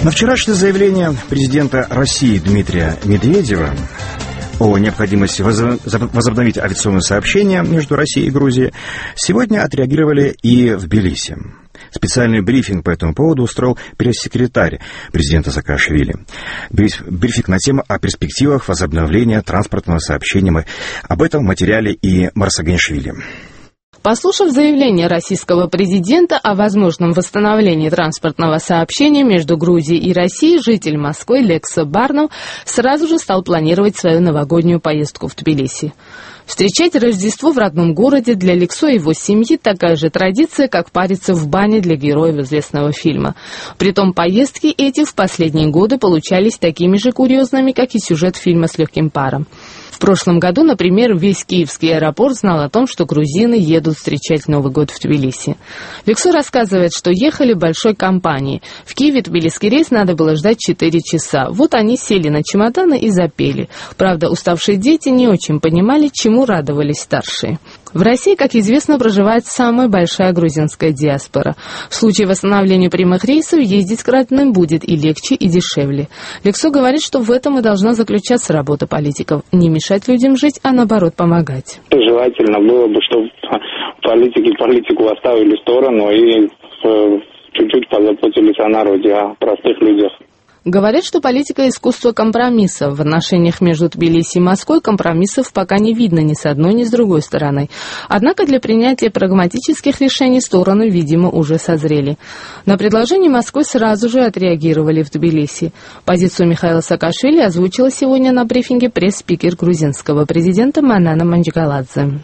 На вчерашнее заявление президента России Дмитрия Медведева о необходимости возобновить авиационные сообщения между Россией и Грузией сегодня отреагировали и в Тбилиси. Специальный брифинг по этому поводу устроил пресс-секретарь президента Саакашвили. Брифинг на тему о перспективах возобновления транспортного сообщения. Об этом в материале и Марсаганишвили. Послушав заявление российского президента о возможном восстановлении транспортного сообщения между Грузией и Россией, житель Москвы Лексо Барнов сразу же стал планировать свою новогоднюю поездку в Тбилиси. Встречать Рождество в родном городе для Лексо и его семьи такая же традиция, как париться в бане для героев известного фильма. Притом поездки эти в последние годы получались такими же курьезными, как и сюжет фильма «С легким паром». В прошлом году, например, весь киевский аэропорт знал о том, что грузины едут встречать Новый год в Тбилиси. Лексо рассказывает, что ехали большой компанией. В Киеве тбилисский рейс надо было ждать 4 часа. Вот они сели на чемоданы и запели. Правда, уставшие дети не очень понимали, чему радовались старшие. В России, как известно, проживает самая большая грузинская диаспора. В случае восстановления прямых рейсов ездить к родным будет и легче, и дешевле. Лексо говорит, что в этом и должна заключаться работа политиков. Не мешать людям жить, а наоборот помогать. Желательно было бы, чтобы политики политику оставили в сторону и чуть-чуть позаботились о народе, о простых людях. Говорят, что политика – искусство компромисса. В отношениях между Тбилиси и Москвой компромиссов пока не видно ни с одной, ни с другой стороны. Однако для принятия прагматических решений стороны, видимо, уже созрели. На предложение Москвы сразу же отреагировали в Тбилиси. Позицию Михаила Саакашвили озвучила сегодня на брифинге пресс-спикер грузинского президента Манана Манджгаладзе.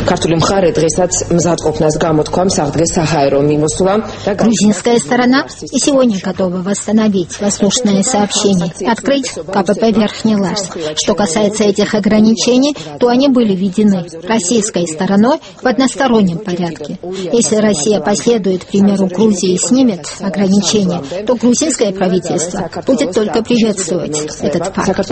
Грузинская сторона и сегодня готова восстановить воздушное сообщений, открыть КПП Верхний Ларс. Что касается этих ограничений, то они были введены российской стороной в одностороннем порядке. Если Россия последует примеру Грузии и снимет ограничения, то грузинское правительство будет только приветствовать этот факт.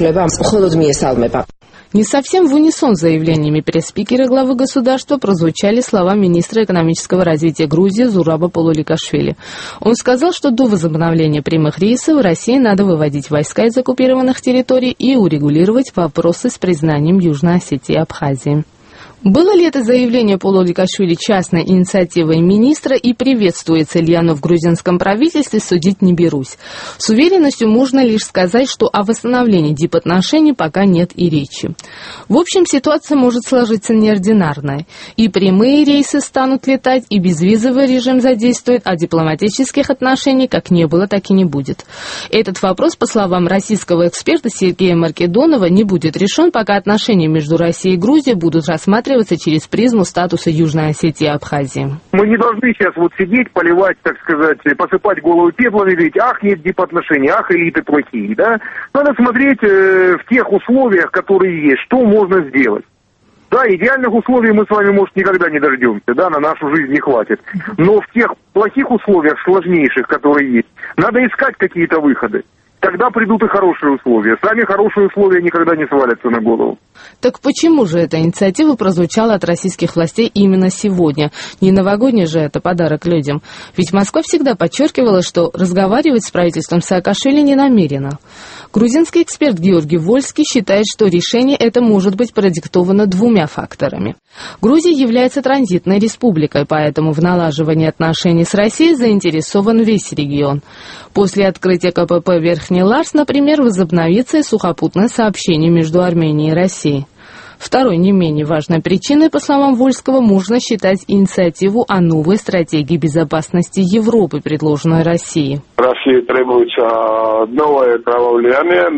Не совсем в унисон с заявлениями пресс-спикера главы государства прозвучали слова министра экономического развития Грузии Зураба Полуликашвили. Он сказал, что до возобновления прямых рейсов России надо выводить войска из оккупированных территорий и урегулировать вопросы с признанием Южной Осетии и Абхазии. Было ли это заявление Полуликашвили частной инициативой министра и приветствуется ли оно в грузинском правительстве, судить не берусь. С уверенностью можно лишь сказать, что о восстановлении дипотношений пока нет и речи. В общем, ситуация может сложиться неординарная. И прямые рейсы станут летать, и безвизовый режим задействует, а дипломатических отношений как не было, так и не будет. Этот вопрос, по словам российского эксперта Сергея Маркедонова, не будет решен, пока отношения между Россией и Грузией будут рассматриваться через призму статуса Южной Осетии и Абхазии. Мы не должны сейчас сидеть, поливать, так сказать, посыпать голову пеплом и говорить, ах, нет дипотношений, ах, элиты плохие, да? Надо смотреть в тех условиях, которые есть, что можно сделать. Да, идеальных условий мы с вами, может, никогда не дождемся, да, на нашу жизнь не хватит. Но в тех плохих условиях, сложнейших, которые есть, надо искать какие-то выходы. Тогда придут и хорошие условия. Сами хорошие условия никогда не свалятся на голову. Так почему же эта инициатива прозвучала от российских властей именно сегодня? Не новогодний же это подарок людям. Ведь Москва всегда подчеркивала, что разговаривать с правительством Саакашвили не намерена. Грузинский эксперт Георгий Вольский считает, что решение это может быть продиктовано двумя факторами. Грузия является транзитной республикой, поэтому в налаживании отношений с Россией заинтересован весь регион. После открытия КПП Верхний Ларс, например, возобновится и сухопутное сообщение между Арменией и Россией. Второй, не менее важной причиной, по словам Вольского, можно считать инициативу о новой стратегии безопасности Европы, предложенной Россией. России требуется новое правовлияние,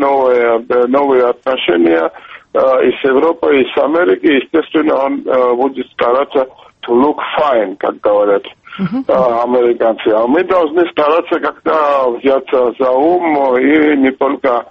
новые отношения и с Европой, и с Америкой. Естественно, он будет стараться to look fine, как говорят американцы. А мы должны стараться как-то взяться за ум и не только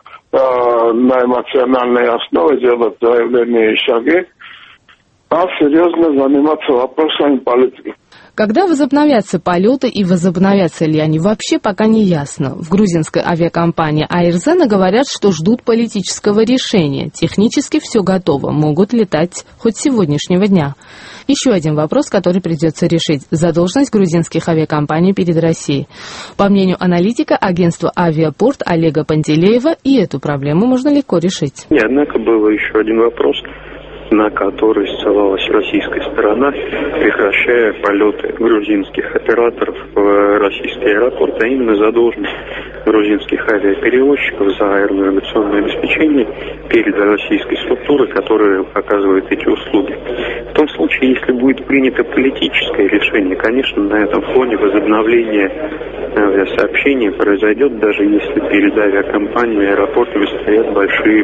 на эмоциональной основе делать заявления и шаги, а серьезно заниматься вопросами политики. Когда возобновятся полеты и возобновятся ли они вообще, пока не ясно. В грузинской авиакомпании Airzen говорят, что ждут политического решения. Технически все готово, могут летать хоть с сегодняшнего дня. Еще один вопрос, который придется решить – задолженность грузинских авиакомпаний перед Россией. По мнению аналитика агентства «Авиапорт» Олега Пантелеева, и эту проблему можно легко решить. Однако был еще один вопрос, на который ссылалась российская сторона, прекращая полеты грузинских операторов в российский аэропорт, а именно задолженность грузинских авиаперевозчиков за аэронавигационное обеспечение перед российской структурой, которая оказывает эти услуги. В том случае, если будет принято политическое решение, конечно, на этом фоне возобновление авиасообщения произойдет, даже если перед авиакомпаниями и аэропортами стоят большие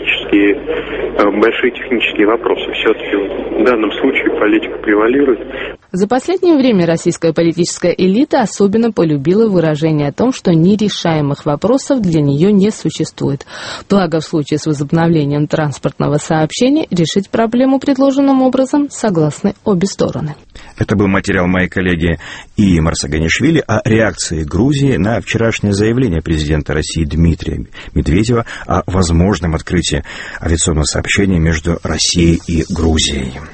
технические вопросы. Все-таки в данном случае политика превалирует. За последнее время российская политическая элита особенно полюбила выражение о том, что нерешаемых вопросов для нее не существует. Благо, в случае с возобновлением транспортного сообщения решить проблему предложенным образом согласны обе стороны. Это был материал моей коллеги Ии Марсаганишвили о реакции Грузии на вчерашнее заявление президента России Дмитрия Медведева о возможном открытии авиационного сообщения между Россией и Грузией.